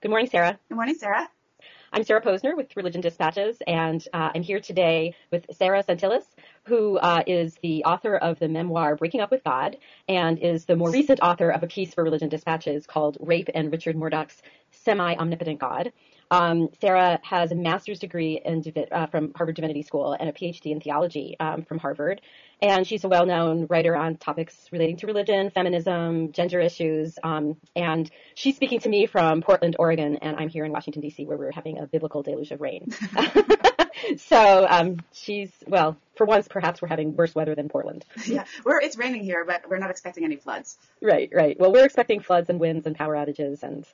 Good morning, Sarah. Good morning, Sarah. I'm Sarah Posner with Religion Dispatches, and I'm here today with Sarah Santillis, who is the author of the memoir Breaking Up with God, and is the more recent author of a piece for Religion Dispatches called Rape and Richard Murdoch's Semi-Omnipotent God. Sarah has a master's degree from Harvard Divinity School and a PhD in theology from Harvard. And she's a well-known writer on topics relating to religion, feminism, gender issues. And she's speaking to me from Portland, Oregon, and I'm here in Washington, D.C., where we're having a biblical deluge of rain. So well, for once, perhaps we're having worse weather than Portland. Yeah, it's raining here, but we're not expecting any floods. Right. Well, we're expecting floods and winds and power outages. And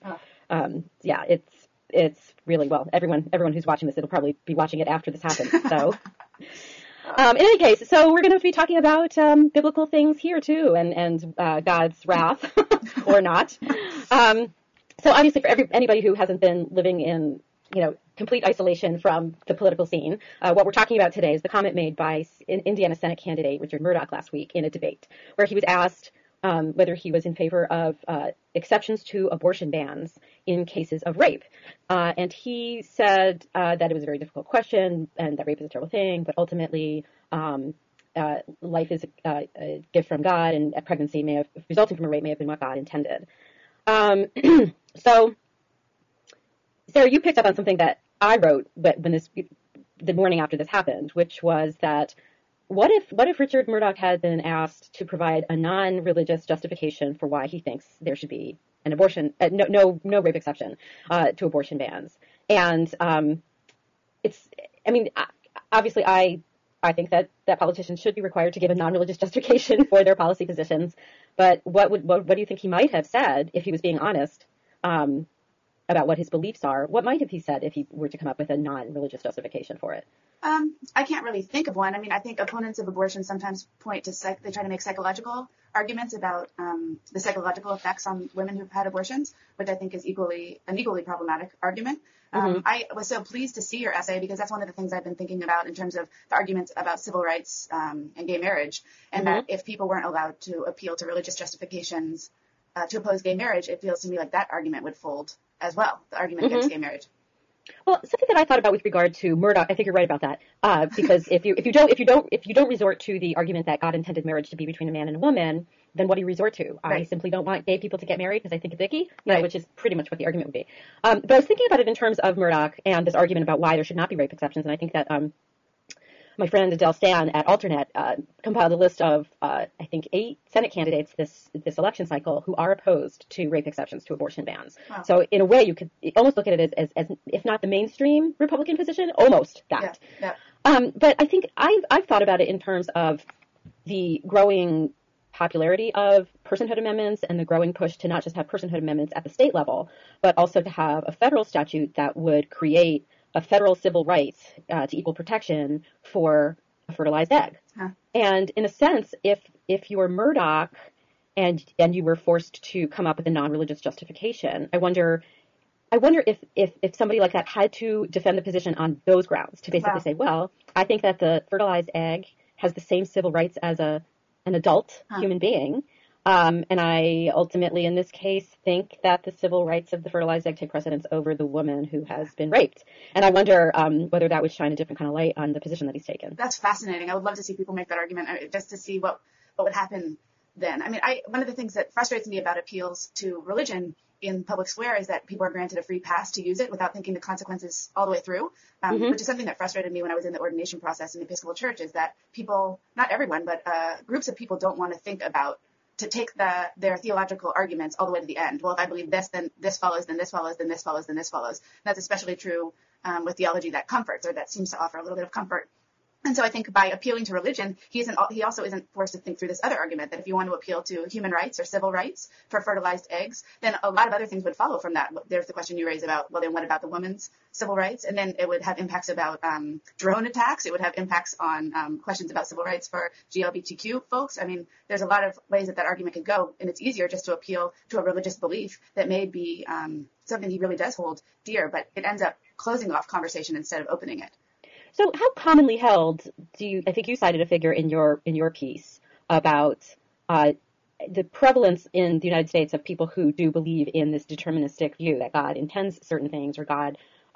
it's really, well, everyone who's watching this, it'll probably be watching it after this happens. So in any case, so we're going to be talking about biblical things here too, and God's wrath or not. So obviously for anybody who hasn't been living in, complete isolation from the political scene, what we're talking about today is the comment made by Indiana Senate candidate Richard Murdoch last week in a debate where he was asked whether he was in favor of exceptions to abortion bans in cases of rape. And he said that it was a very difficult question and that rape is a terrible thing, but ultimately life is a gift from God, and a pregnancy resulting from a rape may have been what God intended. So, Sarah, you picked up on something that I wrote the morning after this happened, which was that what if Richard Murdoch had been asked to provide a non-religious justification for why he thinks there should be an abortion, no rape exception to abortion bans? And obviously I think that politicians should be required to give a non-religious justification for their policy positions. But what do you think he might have said if he was being honest about what his beliefs are? What might have he said if he were to come up with a non-religious justification for it? I can't really think of one. I mean, I think opponents of abortion sometimes point to they try to make psychological arguments about the psychological effects on women who've had abortions, which I think is an equally problematic argument. I was so pleased to see your essay because that's one of the things I've been thinking about in terms of the arguments about civil rights and gay marriage, and that if people weren't allowed to appeal to religious justifications to oppose gay marriage, it feels to me like that argument would fold as well, the argument against gay marriage. Well, something that I thought about with regard to Murdoch, I think you're right about that. Because if you don't resort to the argument that God intended marriage to be between a man and a woman, then what do you resort to? Right. I simply don't want gay people to get married because I think it's icky, right. Which is pretty much what the argument would be. But I was thinking about it in terms of Murdoch and this argument about why there should not be rape exceptions, and I think that my friend Adele Stan at Alternet compiled a list of, I think, 8 Senate candidates this election cycle who are opposed to rape exceptions to abortion bans. Wow. So in a way, you could almost look at it as if not the mainstream Republican position, almost that. Yeah. But I think I've thought about it in terms of the growing popularity of personhood amendments and the growing push to not just have personhood amendments at the state level, but also to have a federal statute that would create a federal civil rights to equal protection for a fertilized egg. Huh. And in a sense, if you were Murdoch and you were forced to come up with a non-religious justification, I wonder if somebody like that had to defend the position on those grounds to basically say, well, I think that the fertilized egg has the same civil rights as an adult human being. And I ultimately, in this case, think that the civil rights of the fertilized egg take precedence over the woman who has been raped. And I wonder whether that would shine a different kind of light on the position that he's taken. That's fascinating. I would love to see people make that argument just to see what would happen then. I mean, one of the things that frustrates me about appeals to religion in public square is that people are granted a free pass to use it without thinking the consequences all the way through, which is something that frustrated me when I was in the ordination process in the Episcopal Church, is that people, not everyone, but groups of people don't want to think about to take their theological arguments all the way to the end. Well, if I believe this, then this follows, then this follows, then this follows, then this follows. That's especially true with theology that comforts, or that seems to offer a little bit of comfort. And so I think by appealing to religion, he also isn't forced to think through this other argument that if you want to appeal to human rights or civil rights for fertilized eggs, then a lot of other things would follow from that. There's the question you raise about, well, then what about the woman's civil rights? And then it would have impacts about drone attacks. It would have impacts on questions about civil rights for GLBTQ folks. I mean, there's a lot of ways that argument could go, and it's easier just to appeal to a religious belief that may be something he really does hold dear, but it ends up closing off conversation instead of opening it. So how commonly held I think you cited a figure in your piece about the prevalence in the United States of people who do believe in this deterministic view that God intends certain things or God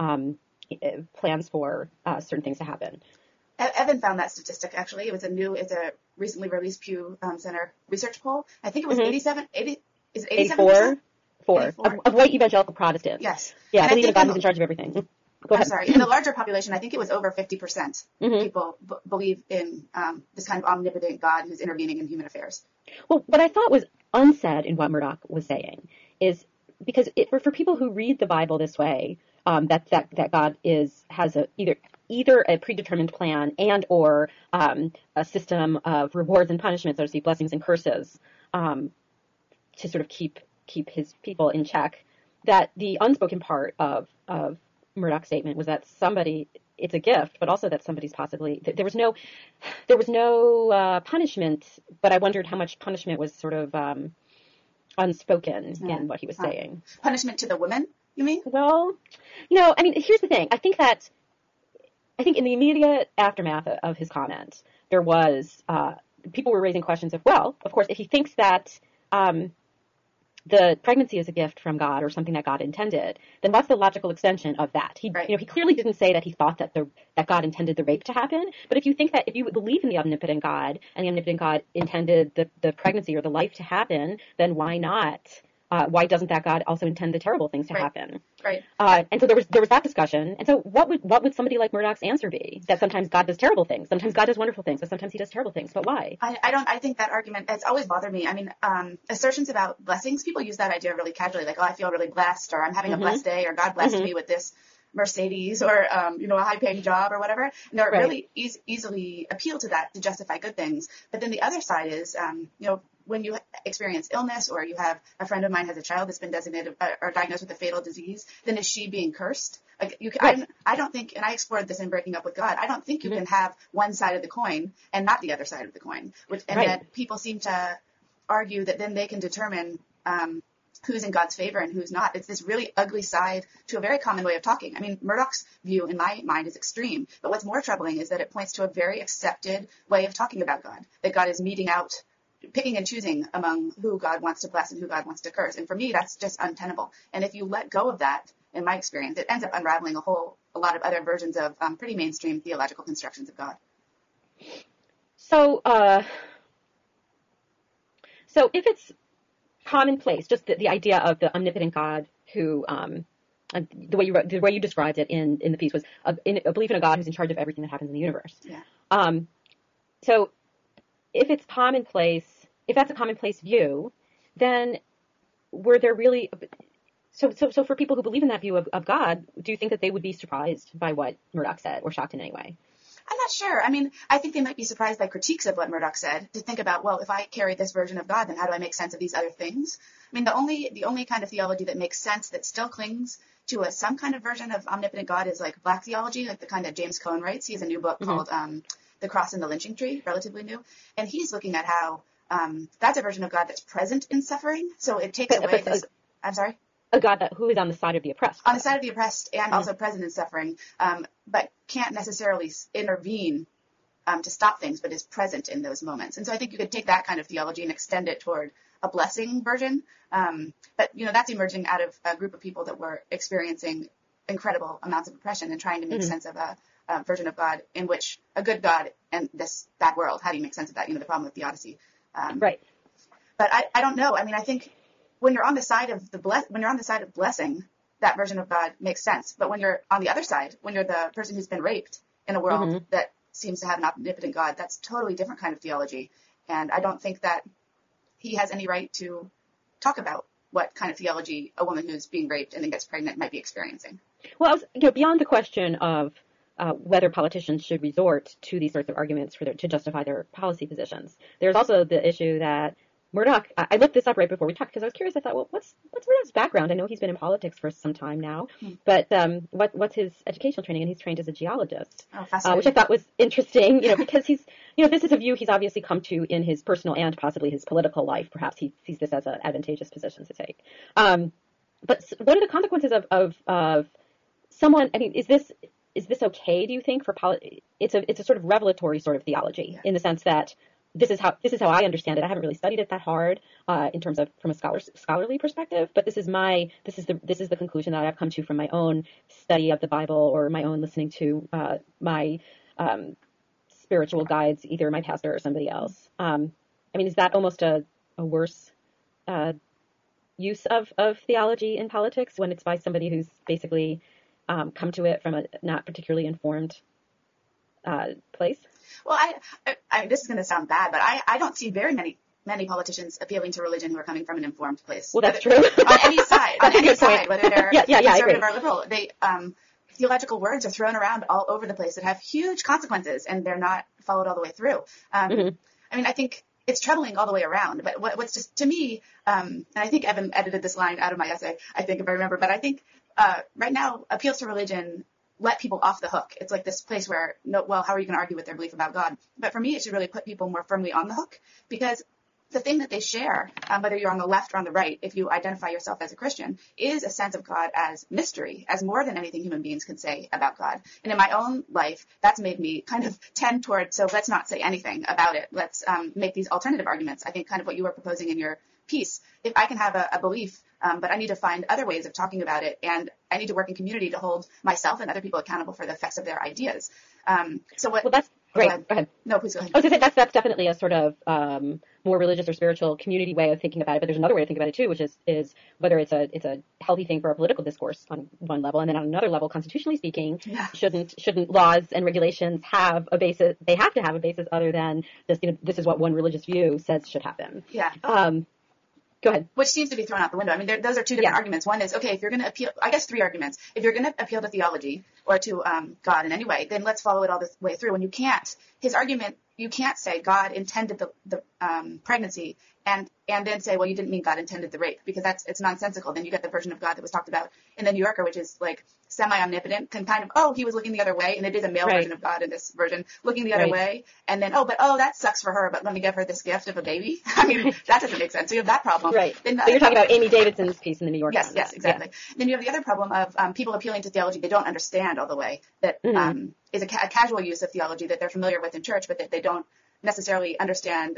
plans for certain things to happen. Evan found that statistic, actually. It's a recently released Pew Center research poll. I think it was 80, is it 87%? 84. Of white evangelical Protestants. Yes. Yeah, believe in a God who's in charge of everything. Go ahead. I'm sorry. In the larger population, I think it was over 50% people believe in this kind of omnipotent God who's intervening in human affairs. Well, what I thought was unsaid in what Murdoch was saying is because for people who read the Bible this way, that God has either a predetermined plan and or a system of rewards and punishments, so to speak, blessings and curses, to sort of keep his people in check. That the unspoken part of Murdoch's statement was that it's a gift, but also that somebody's possibly there was no punishment, but I wondered how much punishment was sort of unspoken in what he was saying. Punishment to the women, you mean? Well, I mean, here's the thing. I think in the immediate aftermath of his comment, there was people were raising questions of, well, of course, if he thinks that the pregnancy is a gift from God or something that God intended, then what's the logical extension of that? He clearly didn't say that he thought that God intended the rape to happen. But if you believe in the omnipotent God and the omnipotent God intended the pregnancy or the life to happen, then why not? Why doesn't that God also intend the terrible things to happen? Right. And so there was that discussion. And so what would somebody like Murdoch's answer be? That sometimes God does terrible things, sometimes God does wonderful things, but sometimes he does terrible things. But why? I think that argument, it's always bothered me. I mean, assertions about blessings, people use that idea really casually, like, oh, I feel really blessed, or I'm having a blessed day, or God blessed me with this Mercedes, or a high-paying job, or whatever. And they're really easily appeal to that to justify good things. But then the other side is, when you experience illness, or you have a friend of mine has a child that's been designated or diagnosed with a fatal disease, then is she being cursed? Like I don't think, and I explored this in Breaking Up with God, I don't think you can have one side of the coin and not the other side of the coin. That people seem to argue that then they can determine who's in God's favor and who's not. It's this really ugly side to a very common way of talking. I mean, Murdoch's view in my mind is extreme, but what's more troubling is that it points to a very accepted way of talking about God, that God is picking and choosing among who God wants to bless and who God wants to curse. And for me, that's just untenable. And if you let go of that, in my experience, it ends up unraveling a lot of other versions of pretty mainstream theological constructions of God. So if it's commonplace, just the idea of the omnipotent God who, the way you described it in the piece was a belief in a God who's in charge of everything that happens in the universe. Yeah. So if that's a commonplace view, then were there really, so for people who believe in that view of God, do you think that they would be surprised by what Murdoch said or shocked in any way? I'm not sure. I mean, I think they might be surprised by critiques of what Murdoch said, to think about, well, if I carry this version of God, then how do I make sense of these other things? I mean, the only kind of theology that makes sense, that still clings to some kind of version of omnipotent God, is like black theology, like the kind that James Cone writes. He has a new book called The Cross and the Lynching Tree, relatively new. And he's looking at how that's a version of God that's present in suffering. So it takes away this. I'm sorry? A God who is on the side of the oppressed. On the side of the oppressed and also present in suffering, but can't necessarily intervene to stop things, but is present in those moments. And so I think you could take that kind of theology and extend it toward a blessing version. But, that's emerging out of a group of people that were experiencing incredible amounts of oppression and trying to make sense of a version of God in which a good God and this bad world. How do you make sense of that? The problem with the Odyssey. Right. But I don't know. I mean, I think when you're on the side of blessing, that version of God makes sense. But when you're on the other side, when you're the person who's been raped in a world that seems to have an omnipotent God, that's a totally different kind of theology. And I don't think that he has any right to talk about what kind of theology a woman who's being raped and then gets pregnant might be experiencing. Well, beyond the question of whether politicians should resort to these sorts of arguments to justify their policy positions, there's also the issue that Murdoch, I looked this up right before we talked because I was curious. I thought, well, what's Murdoch's background? I know he's been in politics for some time now, but what's his educational training? And he's trained as a geologist, which I thought was interesting, because he's, this is a view he's obviously come to in his personal and possibly his political life. Perhaps he sees this as an advantageous position to take. But what are the consequences of someone? I mean, is this okay? Do you think for it's a sort of revelatory sort of theology in the sense that this is how I understand it. I haven't really studied it that hard in terms of from a scholarly perspective, but this is the conclusion that I've come to from my own study of the Bible or my own listening to my spiritual guides, either my pastor or somebody else. I mean, is that almost a worse use of theology in politics when it's by somebody who's basically come to it from a not particularly informed place? Well, I this is going to sound bad, but I don't see very many politicians appealing to religion who are coming from an informed place. Well, that's true. On any side, whether they're conservative or liberal, theological words are thrown around all over the place that have huge consequences, and they're not followed all the way through. I mean, I think it's troubling all the way around. But what's just, to me, and I think Evan edited this line out of my essay, I think, if I remember, but I think right now appeals to religion let people off the hook. It's like this place where, how are you going to argue with their belief about God? But for me, it should really put people more firmly on the hook, because the thing that they share, whether you're on the left or on the right, if you identify yourself as a Christian, is a sense of God as mystery, as more than anything human beings can say about God. And in my own life, that's made me kind of tend toward, so let's not say anything about it. Let's make these alternative arguments. I think kind of what you were proposing in your piece. If I can have a belief, but I need to find other ways of talking about it, and I need to work in community to hold myself and other people accountable for the effects of their ideas. Well, that's great. Go ahead. No, please go ahead. I was going to say that's definitely a sort of more religious or spiritual community way of thinking about it. But there's another way to think about it too, which is whether it's a healthy thing for a political discourse on one level, and then on another level, constitutionally speaking, shouldn't laws and regulations have a basis? They have to have a basis other than this. This is what one religious view says should happen. Yeah. Go ahead. Which seems to be thrown out the window. I mean, those are two different arguments. One is, okay, if you're going to appeal, I guess three arguments. If you're going to appeal to theology or to God in any way, then let's follow it all the way through. And you can't, his argument, you can't say God intended the pregnancy and then say, well, you didn't mean God intended the rape, because it's nonsensical. Then you get the version of God that was talked about in the New Yorker, which is like semi-omnipotent, can kind of, he was looking the other way, and it is a male version of God in this version, looking the other way, and then, that sucks for her, but let me give her this gift of a baby. I mean, that doesn't make sense. So you have that problem. Right. Then, so you're talking about Amy Davidson's piece in the New Yorker. Yes, exactly. Yeah. Then you have the other problem of people appealing to theology they don't understand all the way, that is a casual use of theology that they're familiar with in church, but that they don't necessarily understand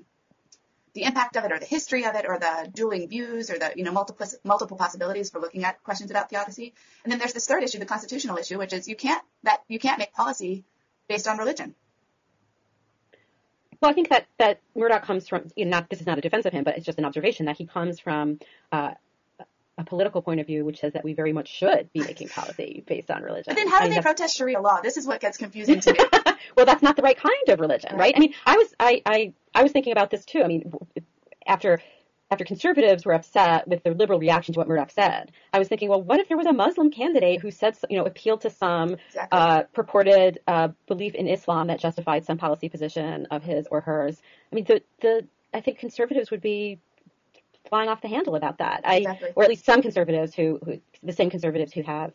the impact of it, or the history of it, or the dueling views, or the multiple possibilities for looking at questions about theodicy. And then there's this third issue, the constitutional issue, which is you can't make policy based on religion. Well, I think that Murdoch comes from, this is not a defense of him, but it's just an observation that he comes from a political point of view, which says that we very much should be making policy based on religion. But then how do they protest Sharia law? This is what gets confusing to me. Well, that's not the right kind of religion, right? I mean, I was thinking about this too. I mean, after conservatives were upset with the liberal reaction to what Murdoch said, I was thinking, well, what if there was a Muslim candidate who said, appealed to some purported belief in Islam that justified some policy position of his or hers? I mean, I think conservatives would be flying off the handle about that. Or at least some conservatives who the same conservatives who have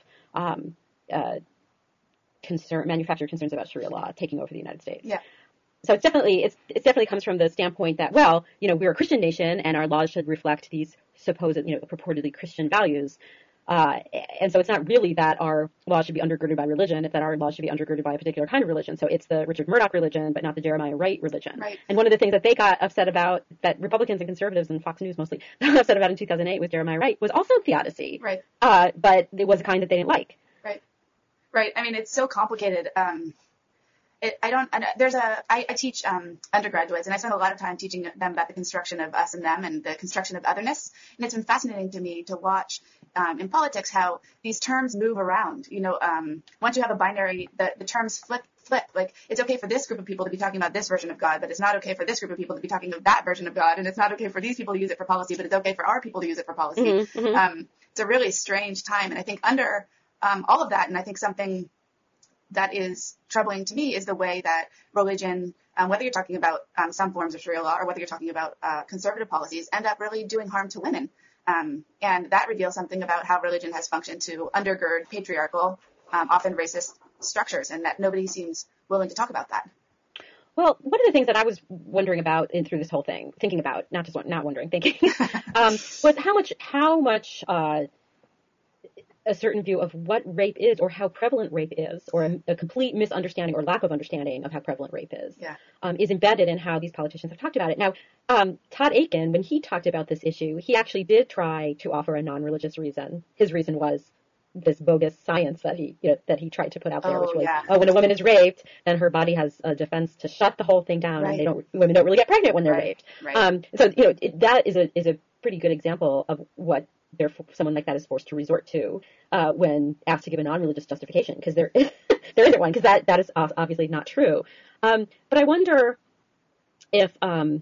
manufactured concerns about Sharia law taking over the United States. Yeah. So it definitely comes from the standpoint that, well, we're a Christian nation and our laws should reflect these supposed, purportedly Christian values. And so it's not really that our laws should be undergirded by religion, it's that our laws should be undergirded by a particular kind of religion. So it's the Richard Murdoch religion, but not the Jeremiah Wright religion. Right. And one of the things that they got upset about, that Republicans and conservatives and Fox News mostly got upset about in 2008 with Jeremiah Wright, was also theodicy. Right. But it was a kind that they didn't like. Right. I mean, it's so complicated. I teach undergraduates, and I spend a lot of time teaching them about the construction of us and them and the construction of otherness. And it's been fascinating to me to watch in politics how these terms move around. Once you have a binary, the terms flip. Like, it's okay for this group of people to be talking about this version of God, but it's not okay for this group of people to be talking about that version of God. And it's not okay for these people to use it for policy, but it's okay for our people to use it for policy. Mm-hmm. It's a really strange time. And I think under all of that, and I think something that is troubling to me is the way that religion, whether you're talking about some forms of Sharia law or whether you're talking about conservative policies, end up really doing harm to women. And that reveals something about how religion has functioned to undergird patriarchal, often racist structures, and that nobody seems willing to talk about that. Well, one of the things that I was wondering about through this whole thing, thinking about, not wondering, thinking, was how much a certain view of what rape is or how prevalent rape is, or a complete misunderstanding or lack of understanding of how prevalent rape is embedded in how these politicians have talked about it. Now, Todd Akin, when he talked about this issue, he actually did try to offer a non-religious reason. His reason was this bogus science that he tried to put out there, which was, when a woman is raped, then her body has a defense to shut the whole thing down, and women don't really get pregnant when they're raped. So that is a pretty good example of what someone like that is forced to resort to when asked to give a non-religious justification, because there isn't one, because that is obviously not true. But I wonder if I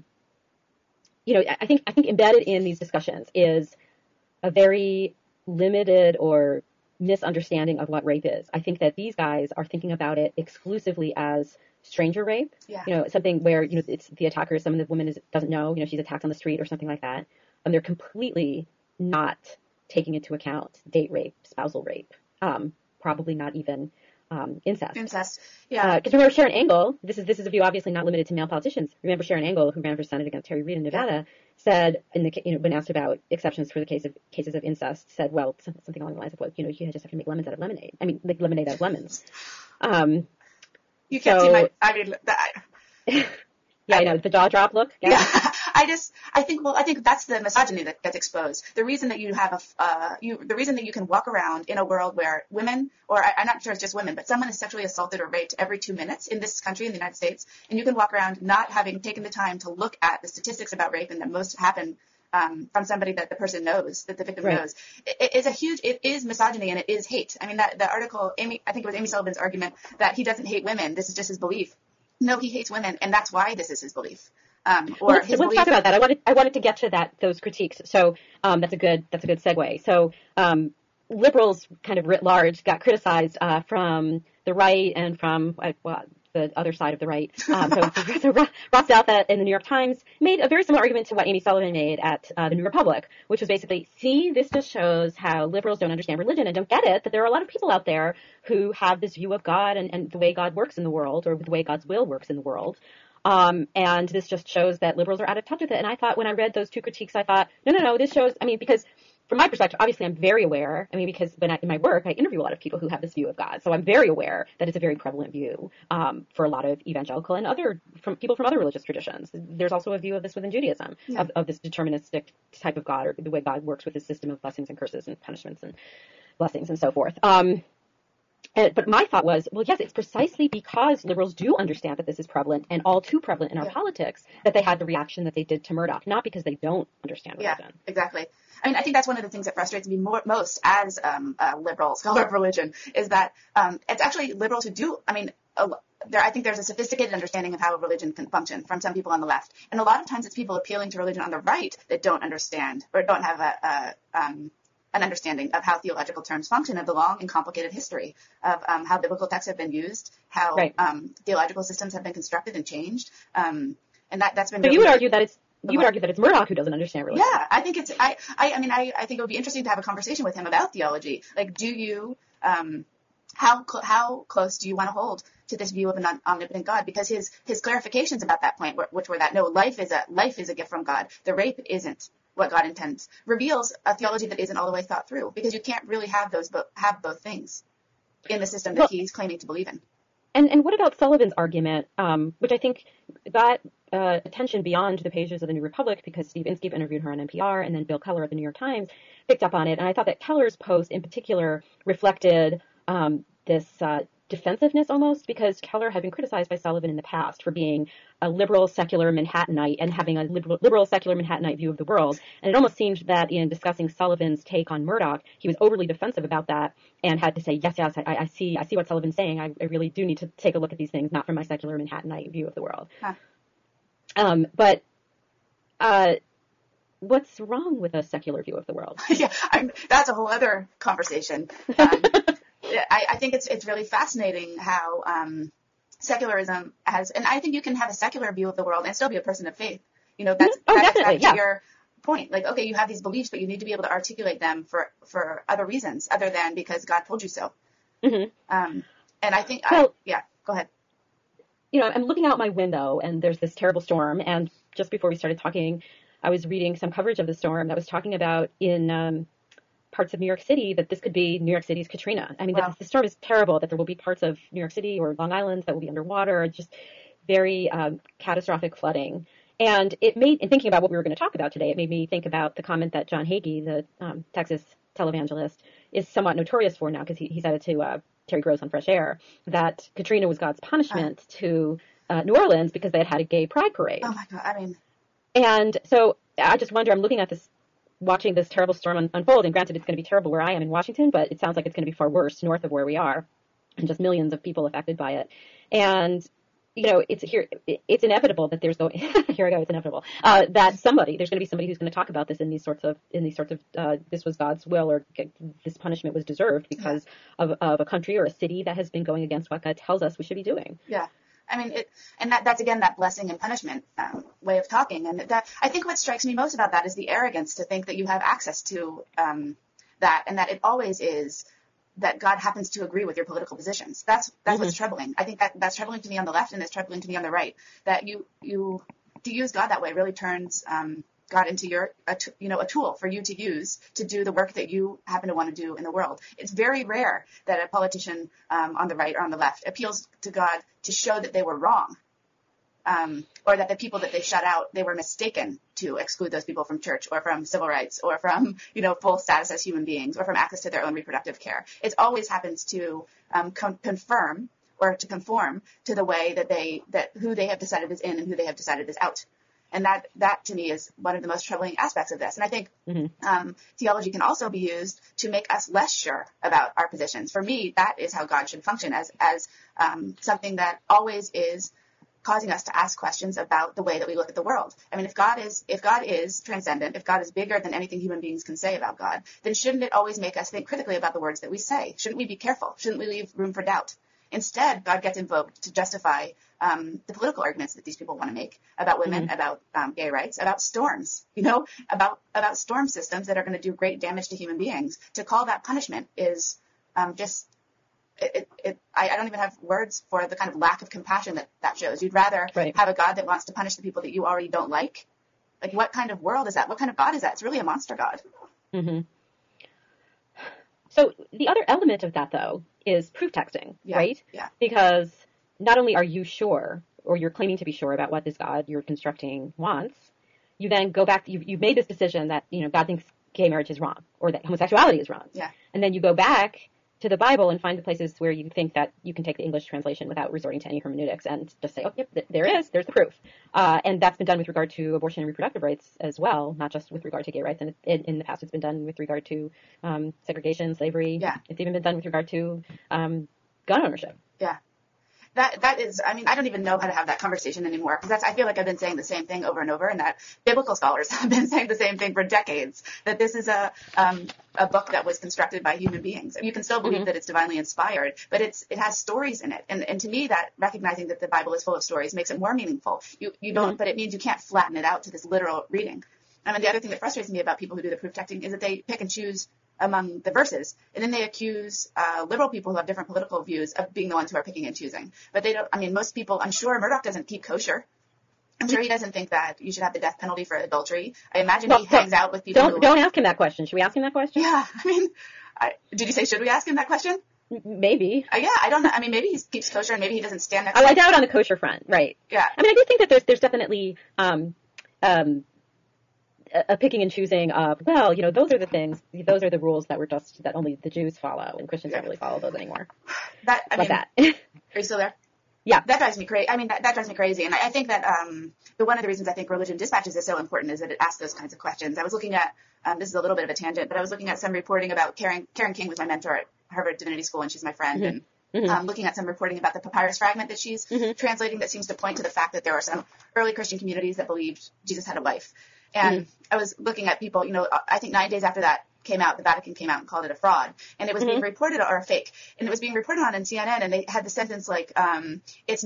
think embedded in these discussions is a very limited or misunderstanding of what rape is. I think that these guys are thinking about it exclusively as stranger rape. Something where it's the attacker, some of the woman doesn't know, she's attacked on the street or something like that, and they're completely not taking into account date rape, spousal rape, probably not even incest. Because remember Sharon Angle, this is a view obviously not limited to male politicians. Remember Sharon Angle, who ran for Senate against Terry Reid in Nevada, said when asked about exceptions for the cases of incest, said, well, something along the lines of, well, you just have to make lemons out of lemonade. I mean, like lemonade out of lemons. You can't see my. I mean, I know the jaw drop look. Yeah. I think that's the misogyny that gets exposed. The reason that you have the reason that you can walk around in a world where women, or I'm not sure it's just women, but someone is sexually assaulted or raped every 2 minutes in this country, in the United States, and you can walk around not having taken the time to look at the statistics about rape, and that most happen from somebody that the person knows, that the victim knows. It is misogyny, and it is hate. I mean, the article, I think it was Amy Sullivan's argument that he doesn't hate women. This is just his belief. No, he hates women, and that's why this is his belief. Let's talk about that. I wanted to get to those critiques. So that's a good segue. So liberals, kind of writ large, got criticized from the right and from the other side of the right. So Ross Douthat in the New York Times made a very similar argument to what Amy Sullivan made at the New Republic, which was basically, see, this just shows how liberals don't understand religion and don't get it, that there are a lot of people out there who have this view of God and the way God works in the world, or the way God's will works in the world. And this just shows that liberals are out of touch with it. And I thought, when I read those two critiques, I thought, no, this shows, because from my perspective, obviously I'm very aware, because in my work, I interview a lot of people who have this view of God. So I'm very aware that it's a very prevalent view for a lot of evangelical and people from other religious traditions. There's also a view of this within Judaism, of this deterministic type of God, or the way God works with his system of blessings and curses and punishments and blessings and so forth. But my thought was, well, yes, it's precisely because liberals do understand that this is prevalent, and all too prevalent in our politics, that they had the reaction that they did to Murdoch, not because they don't understand religion. Yeah, exactly. I mean, I think that's one of the things that frustrates me most as a liberal scholar of religion, is that it's actually liberals who do, I think there's a sophisticated understanding of how religion can function from some people on the left. And a lot of times it's people appealing to religion on the right that don't understand, or don't have an understanding of how theological terms function, of the long and complicated history of how biblical texts have been used, how theological systems have been constructed and changed, and that's been. But you would argue that it's Murdoch who doesn't understand religion. Yeah, I think it's. I think it would be interesting to have a conversation with him about theology. Like, do you how close do you want to hold to this view of an omnipotent God? Because his clarifications about that point, which were that no, life is a gift from God. The rape isn't what God intends, reveals a theology that isn't all the way thought through, because you can't really have both things in the system that he's claiming to believe in. And what about Sullivan's argument, which I think got attention beyond the pages of the New Republic, because Steve Inskeep interviewed her on NPR, and then Bill Keller of the New York Times picked up on it. And I thought that Keller's post in particular reflected this defensiveness almost, because Keller had been criticized by Sullivan in the past for being a liberal secular Manhattanite and having a liberal secular Manhattanite view of the world. And it almost seemed that in discussing Sullivan's take on Murdoch, he was overly defensive about that and had to say, yes, I see what Sullivan's saying. I really do need to take a look at these things, not from my secular Manhattanite view of the world. But what's wrong with a secular view of the world? Yeah, that's a whole other conversation. I think it's really fascinating how secularism has, and I think you can have a secular view of the world and still be a person of faith. That's back to your point. Like, okay, you have these beliefs, but you need to be able to articulate them for other reasons other than because God told you so. Mm-hmm. And I think, go ahead. I'm looking out my window and there's this terrible storm. And just before we started talking, I was reading some coverage of the storm that was talking about in parts of New York City that this could be New York City's Katrina. I mean, Wow. the storm is terrible, that there will be parts of New York City or Long Island that will be underwater, just very catastrophic flooding. And it made, in thinking about what we were going to talk about today, it made me think about the comment that John Hagee, the Texas televangelist, is somewhat notorious for now, because he said it to Terry Gross on Fresh Air, that Katrina was God's punishment to New Orleans because they had a gay pride parade. Oh my God. I mean, and so I just wonder, I'm looking at this, watching this terrible storm unfold, and granted it's going to be terrible where I am in Washington, but it sounds like it's going to be far worse north of where we are, and just millions of people affected by it. And it's inevitable that there's going, here I go, it's inevitable, that there's going to be somebody who's going to talk about this in these sorts of, this was God's will, or this punishment was deserved because of a country or a city that has been going against what God tells us we should be doing. Yeah. I mean, that's again, that blessing and punishment way of talking. And that, I think what strikes me most about that is the arrogance to think that you have access to that, and that it always is that God happens to agree with your political positions. That's what's troubling. I think that's troubling to me on the left, and it's troubling to me on the right, that you to use God that way really turns God into a tool for you to use to do the work that you happen to want to do in the world. It's very rare that a politician on the right or on the left appeals to God to show that they were wrong, or that the people that they shut out, they were mistaken to exclude those people from church or from civil rights or from, full status as human beings or from access to their own reproductive care. It always happens to confirm or to conform to the way that who they have decided is in and who they have decided is out. And that to me is one of the most troubling aspects of this. And I think theology can also be used to make us less sure about our positions. For me, that is how God should function, as something that always is causing us to ask questions about the way that we look at the world. I mean, if God is transcendent, if God is bigger than anything human beings can say about God, then shouldn't it always make us think critically about the words that we say? Shouldn't we be careful? Shouldn't we leave room for doubt? Instead, God gets invoked to justify the political arguments that these people want to make about women, about gay rights, about storms, about storm systems that are going to do great damage to human beings. To call that punishment is just I don't even have words for the kind of lack of compassion that shows. You'd rather have a God that wants to punish the people that you already don't like. Like, what kind of world is that? What kind of God is that? It's really a monster God. Mm-hmm. So the other element of that, though, is proof texting, right? Yeah. Because not only are you sure, or you're claiming to be sure about what this God you're constructing wants, you then go back, you've made this decision that, God thinks gay marriage is wrong, or that homosexuality is wrong. Yeah. And then you go back to the Bible and find the places where you think that you can take the English translation without resorting to any hermeneutics and just say, oh, yep, there's the proof. And that's been done with regard to abortion and reproductive rights as well, not just with regard to gay rights. And in the past, it's been done with regard to segregation, slavery. Yeah. It's even been done with regard to gun ownership. Yeah. That is, I mean, I don't even know how to have that conversation anymore, because I feel like I've been saying the same thing over and over, and that biblical scholars have been saying the same thing for decades, that this is a book that was constructed by human beings. You can still believe that it's divinely inspired, but it has stories in it. And to me, that recognizing that the Bible is full of stories makes it more meaningful. You don't, but it means you can't flatten it out to this literal reading. I mean, the other thing that frustrates me about people who do the proof texting is that they pick and choose among the verses, and then they accuse liberal people who have different political views of being the ones who are picking and choosing. But they don't. I mean, most people, I'm sure Murdoch doesn't keep kosher. I'm sure he doesn't think that you should have the death penalty for adultery. I imagine he hangs out with people. Don't ask him that question. Should we ask him that question? Yeah, I mean, did you say should we ask him that question? Maybe. Yeah, I don't know. I mean, maybe he keeps kosher, and maybe he doesn't stand next. I doubt on the kosher front, right? Yeah. I mean, I do think that there's definitely a picking and choosing of, well, those are the things, those are the rules that only the Jews follow, and Christians don't really follow those anymore. That. Are you still there? Yeah. That drives me crazy. I mean, that drives me crazy. And I think that one of the reasons I think Religion Dispatches is so important is that it asks those kinds of questions. I was looking at, this is a little bit of a tangent, but I was looking at some reporting about Karen King was my mentor at Harvard Divinity School, and she's my friend. And looking at some reporting about the papyrus fragment that she's translating that seems to point to the fact that there are some early Christian communities that believed Jesus had a wife. And I was looking at people, I think 9 days after that came out, the Vatican came out and called it a fraud. And it was being reported, or a fake. And it was being reported on in CNN, and they had the sentence like, it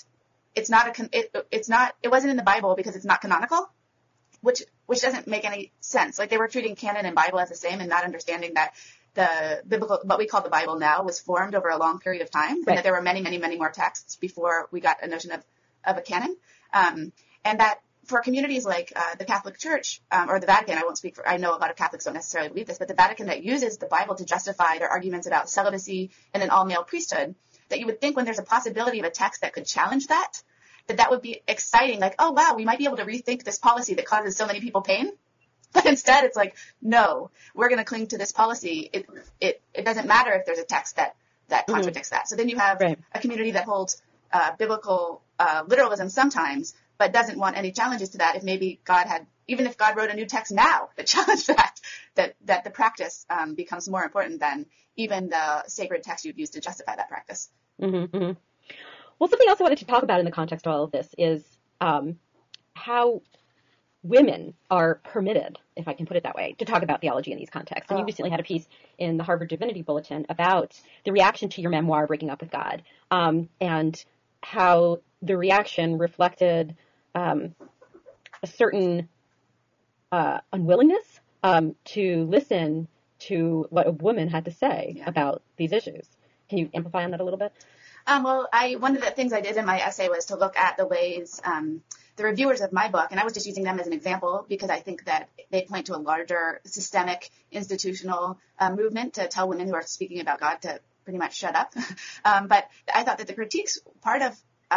wasn't in the Bible because it's not canonical, which doesn't make any sense. Like, they were treating canon and Bible as the same and not understanding that the biblical, what we call the Bible now, was formed over a long period of time, and that there were many, many, many more texts before we got a notion of a canon. And that for communities like the Catholic Church or the Vatican, I won't speak for, I know a lot of Catholics don't necessarily believe this, but the Vatican that uses the Bible to justify their arguments about celibacy and an all-male priesthood, that you would think when there's a possibility of a text that could challenge that, that would be exciting. Like, oh, wow, we might be able to rethink this policy that causes so many people pain. But instead, it's like, no, we're going to cling to this policy. It doesn't matter if there's a text that contradicts that. So then you have a community that holds biblical literalism sometimes, but doesn't want any challenges to that. If maybe God had, even if God wrote a new text now that challenged that the practice becomes more important than even the sacred text you've used to justify that practice. Mm-hmm, mm-hmm. Well, something else I wanted to talk about in the context of all of this is how women are permitted, if I can put it that way, to talk about theology in these contexts. And you recently had a piece in the Harvard Divinity Bulletin about the reaction to your memoir, Breaking Up with God, and how the reaction reflected a certain unwillingness to listen to what a woman had to say about these issues. Can you amplify on that a little bit? Well, one of the things I did in my essay was to look at the ways the reviewers of my book, and I was just using them as an example because I think that they point to a larger systemic institutional movement to tell women who are speaking about God to pretty much shut up. But I thought that the critiques, part of,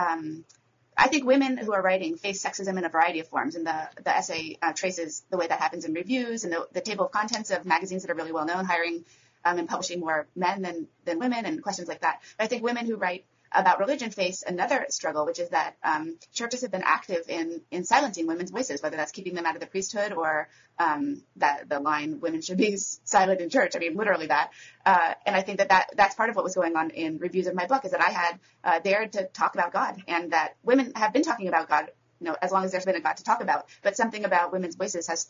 I think women who are writing face sexism in a variety of forms, and the essay traces the way that happens in reviews and the table of contents of magazines that are really well known, hiring and publishing more men than women and questions like that. But I think women who write about religion face another struggle, which is that churches have been active in silencing women's voices, whether that's keeping them out of the priesthood or that the line, women should be silent in church. I mean, literally that. And I think that's part of what was going on in reviews of my book, is that I had dared to talk about God, and that women have been talking about God, as long as there's been a God to talk about. But something about women's voices has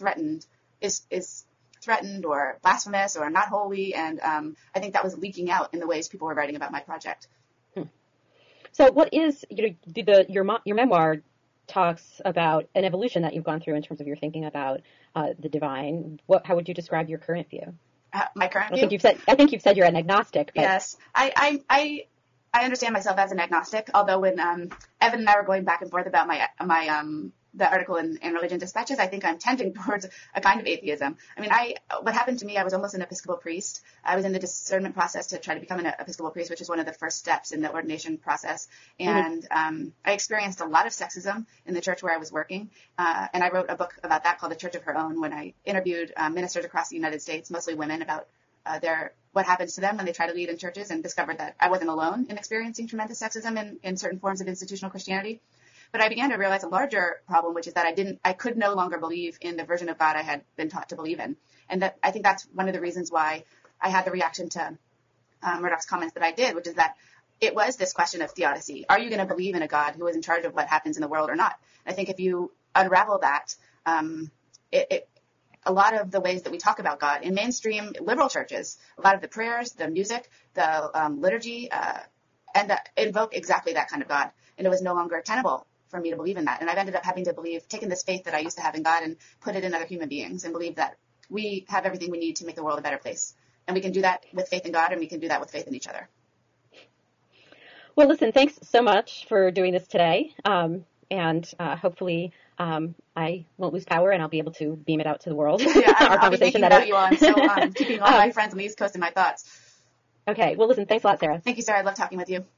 is threatened or blasphemous or not holy. And I think that was leaking out in the ways people were writing about my project. So what is, your memoir talks about an evolution that you've gone through in terms of your thinking about the divine. How would you describe your current view? My current view? I think you've said you're an agnostic. But... Yes. I understand myself as an agnostic, although when Evan and I were going back and forth about the article in Religion Dispatches, I think I'm tending towards a kind of atheism. I mean, what happened to me, I was almost an Episcopal priest. I was in the discernment process to try to become an Episcopal priest, which is one of the first steps in the ordination process. And I experienced a lot of sexism in the church where I was working. And I wrote a book about that called The Church of Her Own, when I interviewed ministers across the United States, mostly women, about what happens to them when they try to lead in churches, and discovered that I wasn't alone in experiencing tremendous sexism in certain forms of institutional Christianity. But I began to realize a larger problem, which is that I could no longer believe in the version of God I had been taught to believe in. And that I think that's one of the reasons why I had the reaction to Murdoch's comments that I did, which is that it was this question of theodicy. Are you going to believe in a God who is in charge of what happens in the world or not? I think if you unravel that, a lot of the ways that we talk about God in mainstream liberal churches, a lot of the prayers, the music, the liturgy, invoke exactly that kind of God. And it was no longer tenable for me to believe in that. And I've ended up having to taken this faith that I used to have in God and put it in other human beings, and believe that we have everything we need to make the world a better place. And we can do that with faith in God, and we can do that with faith in each other. Well, listen, thanks so much for doing this today. And hopefully I won't lose power, and I'll be able to beam it out to the world. Yeah, I'll be thinking about you on, so keeping all my friends on the East Coast in my thoughts. Okay. Well, listen, thanks a lot, Sarah. Thank you, Sarah. I love talking with you.